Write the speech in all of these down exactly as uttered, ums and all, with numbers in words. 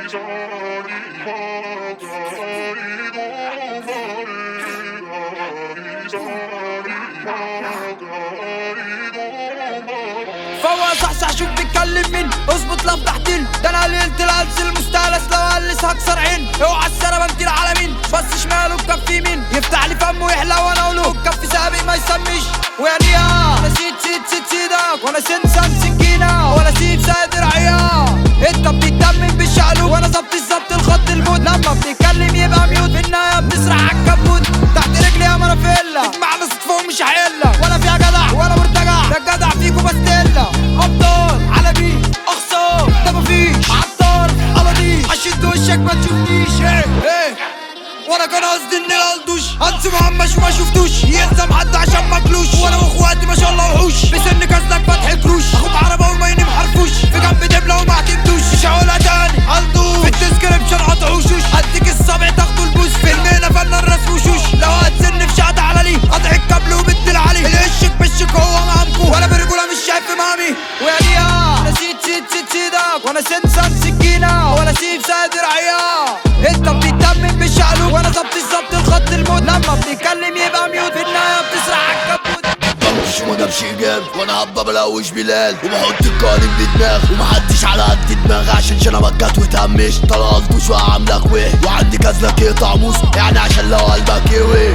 فهو صحصح شوف بيتكلم مين، اظبط لف تحتين، ده انا قللت الهلس المستهلس، لو هلس هكسر عين، اوعى السربة انتير على مين، بس شماله بكف يمين، يفتح لي فمه يحلى وانا اقوله بكف سابق ما يسميش. ويعني اه انا سيد سيد سيد سيدك، وانا سنسن سكينة، ولا سيب سادر عيار، انت بتتمم بالشقلوب، وانا ظبط الظبط الخط الموت، لما بتتكلم يبقى ميوت، في النهاية بتسرح عالكبوت، تحت رجلي يا مرافيلا، تجمعنا صدفة ومش هحلة، ولا فيها جدع ولا مرتجع، ده الجدع فيكو بستيلا، ابطال على بيت اخسار، ده مفيش عطار قلاطيش، هشد وشك ما تشوفنيش، ايه ايه وانا كان قصدي اني القلدوش، هنس مهمش وما شفتوش، يلزم حد عشان ماكلوش، وانا واخواتي ما شاء الله وحوش، بسن كاسلك فتح كروش، اخد عربة وما ينمحرفوش، في جنب دبلة وما اعتمدوش، مش هقولها تاني قلدوش، في الديسكريبشن قطعوشوش، هديك الصابع تاخدوا البوس، في المهنة فنان رسم وشوش، لو هتسن في شقة علي قطع الكابل وبدل علي، الهشك بشك هو مامكو، وانا برجولة مش شايف مامي. ويعني اه انا سيد سيد سيد سيدك، وانا سنسن سكينة، ولا سيب سادر عيار، انت بتتمم بالشقلوب، وانا ظبط الظبط الخط الموت، لما بتتكلم يبقى ميوت، في النهاية بتسرح عالكبوت. بمشي وما جابش جاب، وانا هبة بلوش بلال، وبحط القالب بدماغ، ومحدش على قد دماغي، عشان شنبكات وتهمش، طلعتوش وعاملك ويه، وعندي كازلك يقطع موس، يعني عشان لو قلبك يوي،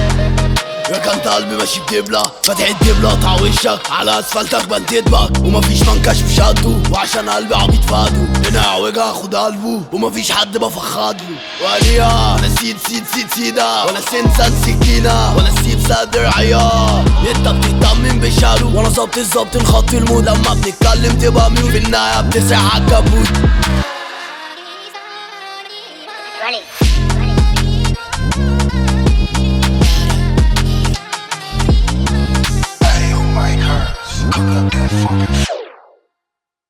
يا كانت قلبي ماشي بدبلة، فاتح الدبلة قطع وشك، على اسفلتك بنتدبك، ومفيش منكش في شده، وعشان قلبي عبيط فاده، هنا اعوجها اخد قلبه، ومفيش حد بفخدله. وقاليها انا سيد سيد سيد سيدة، ولا سنسن سكينة، ولا سيب سادر عيار، انت بتتمم بالشقلوب، وانا ظبط الظبط الخط المود، لما بنتكلم تبقى ميوت، في النهاية بتسرح عالكبوت. Hey, oh my heart.